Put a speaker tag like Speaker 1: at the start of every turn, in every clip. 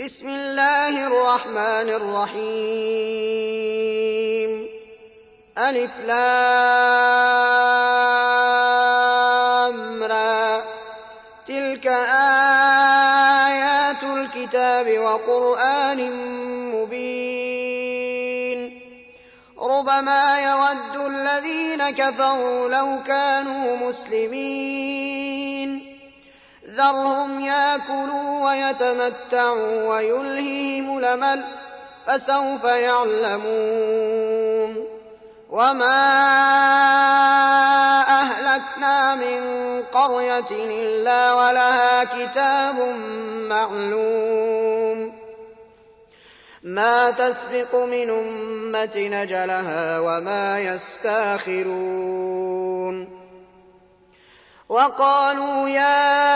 Speaker 1: بسم الله الرحمن الرحيم ألف لام را تلك آيات الكتاب وقرآن مبين ربما يود الذين كفروا لو كانوا مسلمين ذرهم يأكلوا ويتمتعوا ويلههم الأمل فسوف يعلمون وما أهلكنا من قرية إلا ولها كتاب معلوم ما تسبق من أمة أجلها وما يستاخرون وقالوا يا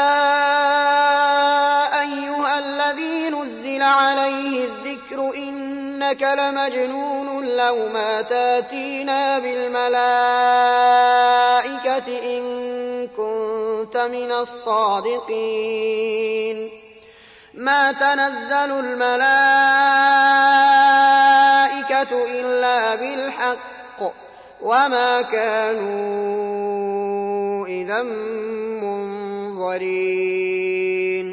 Speaker 1: أيها الذي نزل عليه الذكر إنك لمجنون لو ما تاتينا بالملائكة إن كنت من الصادقين ما تنزل الملائكة إلا بالحق وما كانوا إذا منظرين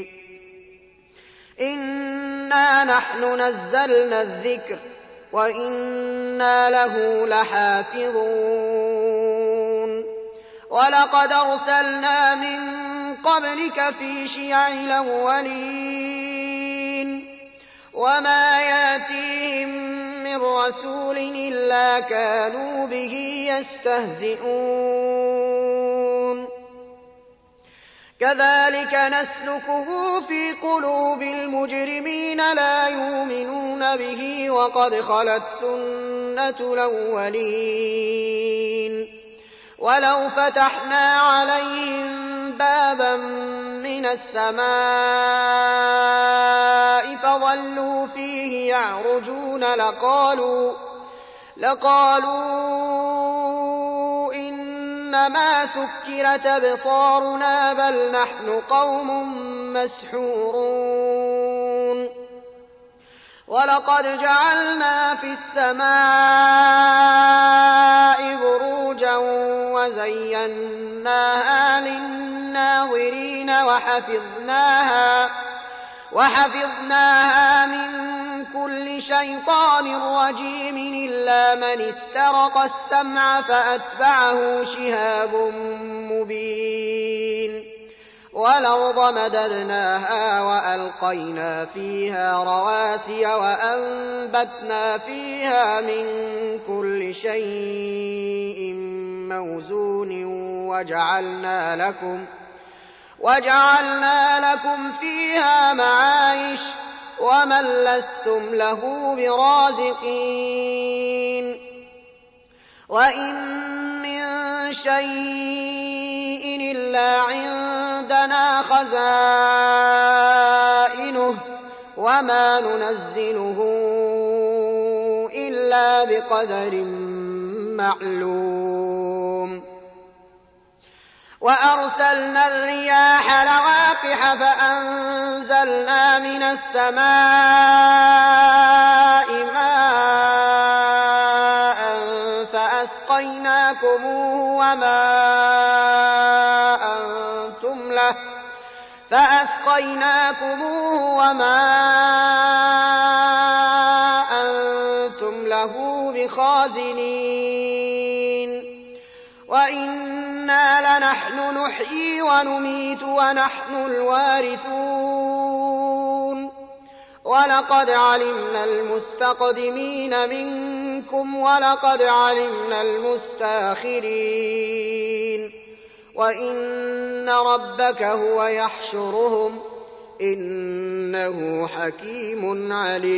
Speaker 1: إنا نحن نزلنا الذكر وإنا له لحافظون ولقد أرسلنا من قبلك في شيع الأولين وما ياتيهم من رسول إلا كانوا به يستهزئون كذلك نسلكه في قلوب المجرمين لا يؤمنون به وقد خلت سنة الأولين ولو فتحنا عليهم بابا من السماء فظلوا فيه يعرجون لقالوا إنما سكرت أبصارنا بل نحن قوم مسحورون ولقد جعلنا في السماء بروجا وزيناها للناظرين وحفظناها من كل شيطان رجيم إلا من استرق السمع فأتبعه شهاب مبين والأرض مددناها وألقينا فيها رواسي وأنبتنا فيها من كل شيء موزون وجعلنا لكم فيها معايش ومن لستم له برازقين وإن من شيء إلا عندنا خزائنه وما ننزله إلا بقدر معلوم وأرسلنا الرياح لواقح فأنزلنا من السماء ماء فأسقيناكموه وما أنتم له بخازنين وإنا لنحن نحيي ونميت ونحن الوارثون ولقد علمنا المستقدمين منكم ولقد علمنا المستاخرين وإن ربك هو يحشرهم إنه حكيم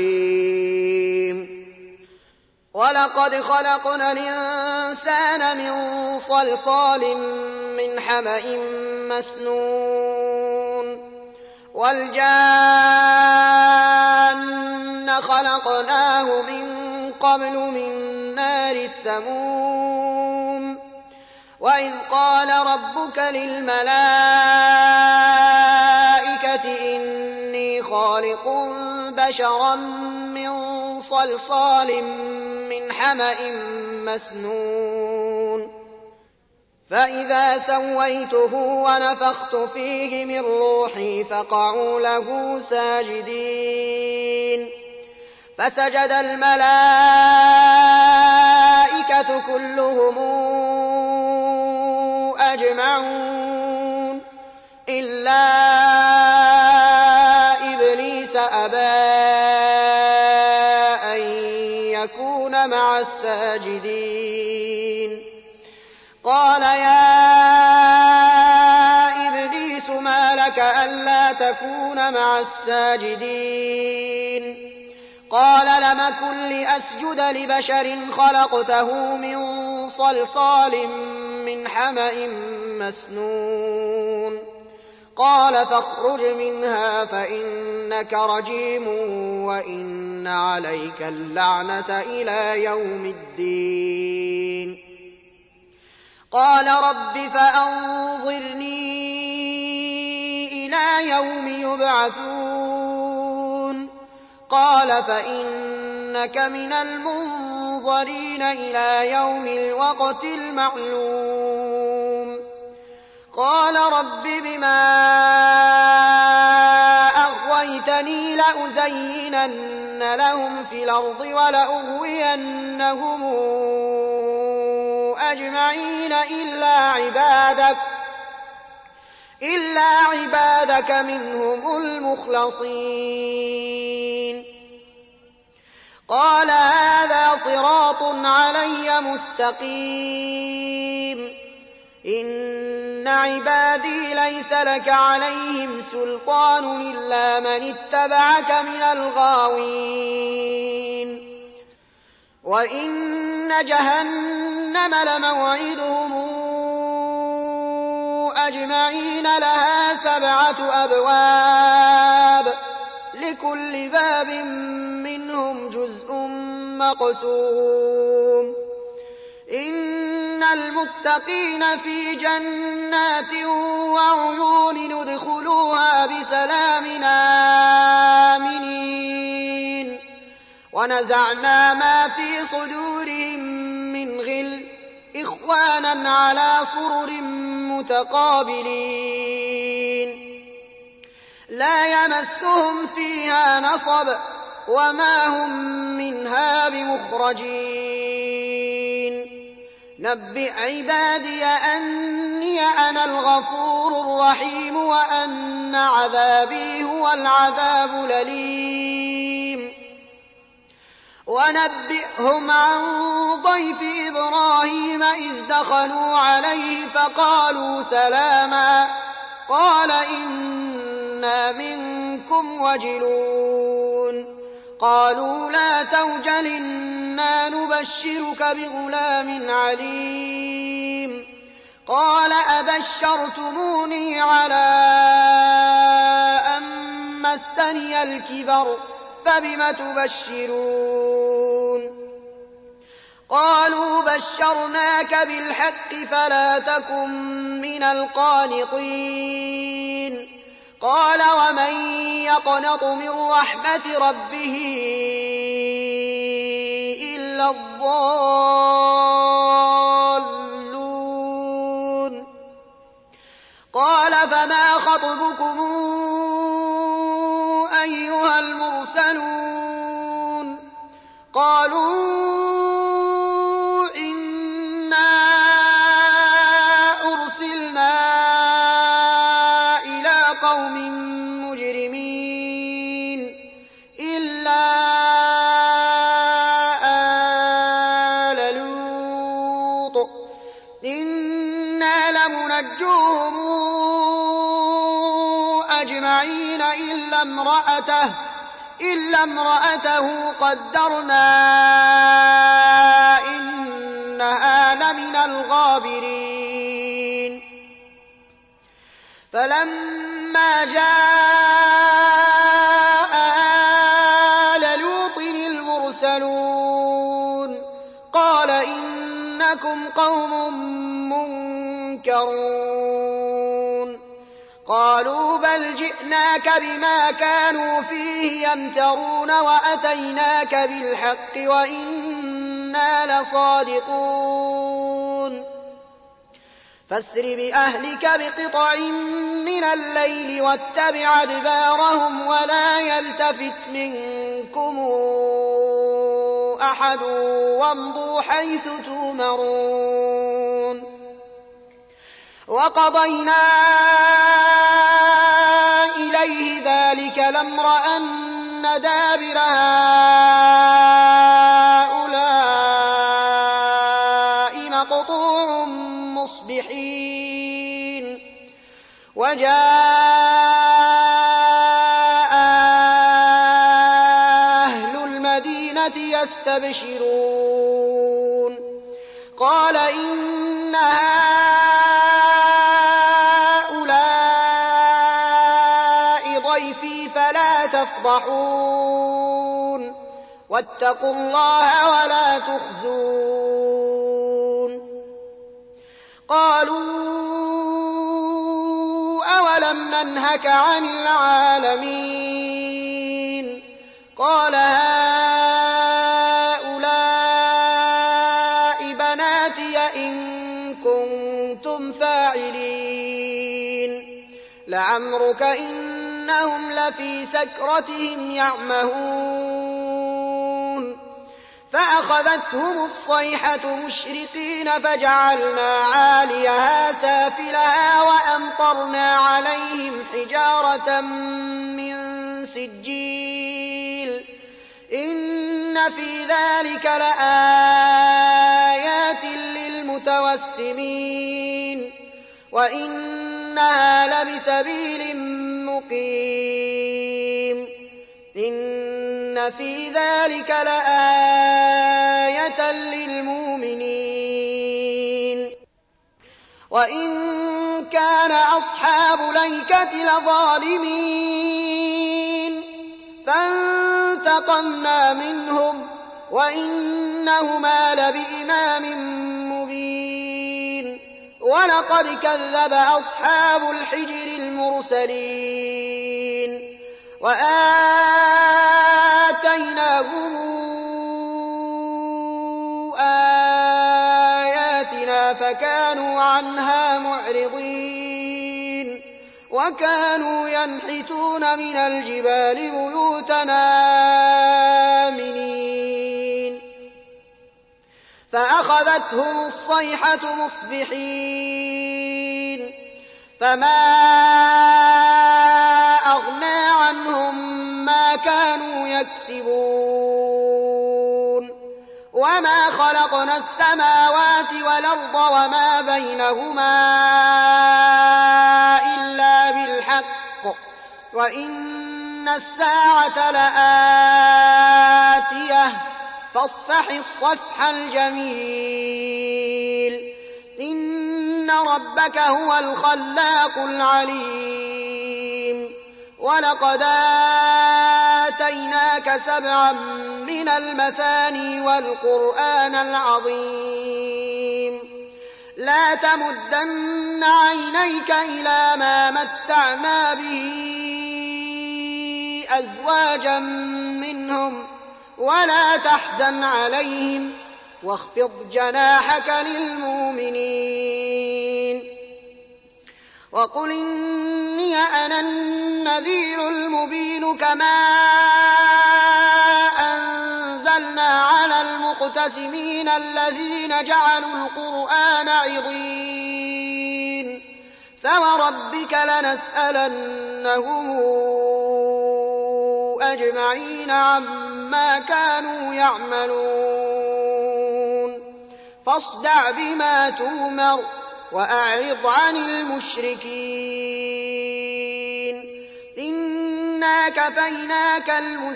Speaker 1: عليم ولقد خلقنا الإنسان من صلصال من حمأ مسنون والجان خلقناه من قبل من نار السموم وإذ قال ربك للملائكة إني خالق خَالِقٌ بَشَرًا مِّن صَلْصَالٍ مِّنْ حَمَإٍ مَّسْنُونٍ فَإِذَا سَوَّيْتُهُ وَنَفَخْتُ فِيهِ مِن روحي فَقَعُوا لَهُ سَاجِدِينَ فَسَجَدَ الْمَلَائِكَةُ كُلُّهُمْ أَجْمَعُونَ إِلَّا إِبْلِيسَ أَبَىٰ أَن يَكُونَ مَعَ السَّاجِدِينَ قَالَ يَا إِبْلِيسُ مَا لَكَ أَلَّا تَكُونَ مَعَ السَّاجِدِينَ قَالَ لَمْ أَكُن لِّأَسْجُدَ لِبَشَرٍ خَلَقْتَهُ مِن صَلْصَالٍ مِّنْ حَمَإٍ مَّسْنُونٍ قَالَ فَاخْرُجْ مِنْهَا فَإِنَّكَ رَجِيمٌ وَإِنَّ عَلَيْكَ اللَّعْنَةَ إِلَىٰ يَوْمِ الدِّينِ قَالَ رَبِّ فَأَنظِرْنِي إِلَىٰ يَوْمِ يُبْعَثُونَ قَالَ فَإِنَّكَ مِنَ الْمُنظَرِينَ إِلَىٰ يَوْمِ الْوَقْتِ الْمَعْلُومِ قَالَ رَبِّ بِمَا أَغْوَيْتَنِي لَأُزَيِّنَنَّ لَهُمْ فِي الْأَرْضِ وَلَأُغْوِيَنَّهُمْ أَجْمَعِينَ إِلَّا عِبَادَكَ مِنْهُمُ الْمُخْلَصِينَ قَالَ هَٰذَا صِرَاطٌ عَلَيَّ مُسْتَقِيمٌ إِنَّ عِبَادِي لَيْسَ لَكَ عَلَيْهِمْ سُلْطَانٌ إِلَّا مَنِ اتَّبَعَكَ مِنَ الْغَاوِينَ وَإِنَّ جَهَنَّمَ لَمَوْعِدُهُمْ أَجْمَعِينَ لَهَا 7 أَبْوَابٍ لِكُلِّ بَابٍ مِّنْهُمْ جُزْءٌ مَّقْسُومٌ إِنَّ الْمُتَّقِينَ فِي جَنَّاتٍ وَعُيُونٍ ادْخُلُوهَا بِسَلَامٍ آمِنِينَ وَنَزَعْنَا مَا فِي صُدُورِهِم مِّنْ غِلٍّ إِخْوَانًا عَلَىٰ سُرُرٍ مُّتَقَابِلِينَ لَا يَمَسُّهُمْ فِيهَا نَصَبٌ وَمَا هُم مِّنْهَا بِمُخْرَجِينَ نَبِّئْ عِبَادِيَ أَنِّي أَنَا الْغَفُورُ الرَّحِيمُ وَأَنَّ عَذَابِي هُوَ الْعَذَابُ الْأَلِيمُ وَنَبِّئْهُمْ عَن ضَيْفِ إِبْرَاهِيمَ إِذْ دَخَلُوا عَلَيْهِ فَقَالُوا سَلَامًا قَالَ إِنَّا مِنكُمْ وَجِلُونَ قَالُوا لَا تَوْجَلْ إِنَّا نُبَشِّرُكَ بِغُلَامٍ عَلِيمٍ قَالَ أَبَشَّرْتُمُونِي عَلَىٰ أَن مَّسَّنِيَ الْكِبَرُ فَبِمَ تُبَشِّرُونَ قَالُوا بَشَّرْنَاكَ بِالْحَقِّ فَلَا تَكُن مِّنَ الْقَانِطِينَ قَالَ وَمَن يَقْنَطُ مِن رَّحْمَةِ رَبِّهِ إِلَّا الضَّالُّونَ قَالَ فَمَا خَطْبُكُمْ أَيُّهَا الْمُرْسَلُونَ قَالُوا إِنَّا أُرْسِلْنَا إِلَىٰ قَوْمٍ مُّجْرِمِينَ إِلَّا آلَ لُوطٍ إِنَّا لَمُنَجُّوهُمْ أَجْمَعِينَ إِلَّا امْرَأَتَهُ قَدَّرْنَا إِنَّهَا لَمِنَ الْغَابِرِينَ فَلَمَّا جَاءَ آلَ لُوطٍ الْمُرْسَلُونَ قَالَ إِنَّكُمْ قَوْمٌ مُّنكَرُونَ قَالُوا بَلْ بل جئناك بما كانوا فيه يمترون وأتيناك بالحق وإنا لصادقون فاسر بأهلك بقطع من الليل واتبع أدبارهم ولا يلتفت منكم أحد وامضوا حيث تؤمرون وقضينا إليه ذلك الأمر أن دابر هؤلاء مقطوع مصبحين وجاء أهل المدينة يستبشرون قال إن هؤلاء ضيفي فلا تفضحون واتقوا الله ولا تخزون قالوا أولم ننهك عن العالمين قال هؤلاء بناتي إن كنتم فاعلين لعمرك إنهم لفي سكرتهم يعمهون فأخذتهم الصيحة مشرقين فجعلنا عاليها سافلها وأمطرنا عليهم حجارة من سجيل إن في ذلك لآيات للمتوسمين وإنها لبسبيل مقيم إن في ذلك لآية للمؤمنين وإن كان أصحاب الأيكة لظالمين فانتقمنا منهم وإنهما لبإمام مبين ولقد كذب أصحاب الحجر المرسلين وآتيناهم آياتنا فكانوا عنها معرضين وكانوا ينحتون من الجبال بيوتا آمنين فأخذتهم الصيحة مصبحين فما أغنى عنهم ما كانوا يكسبون وما خلقنا السماوات والأرض وما بينهما إلا بالحق وإن الساعة لآتية فاصفح الصفح الجميل إن ربك هو الخلاق العليم ولقد آتيناك 7 من المثاني والقرآن العظيم لا تمدن عينيك إلى ما متعنا به أزواجا منهم ولا تحزن عليهم واخفض جناحك للمؤمنين وقل إني أنا النذير المبين كما أنزلنا على المقتسمين الذين جعلوا القرآن عضين فوربك لنسألنهم أجمعين عما كانوا يعملون فاصدع بما تؤمر وأعرض عن المشركين إنا كفيناك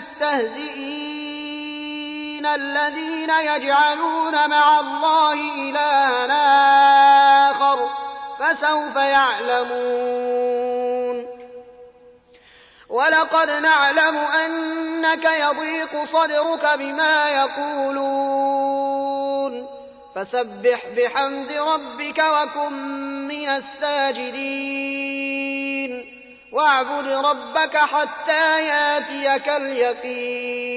Speaker 1: المستهزئين الذين يجعلون مع الله إلها آخر فسوف يعلمون ولقد نعلم أنك يضيق صدرك بما يقولون فسبح بحمد ربك وكن من الساجدين وَاعْبُدْ رَبَّكَ حَتَّىٰ يَأْتِيَكَ الْيَقِينُ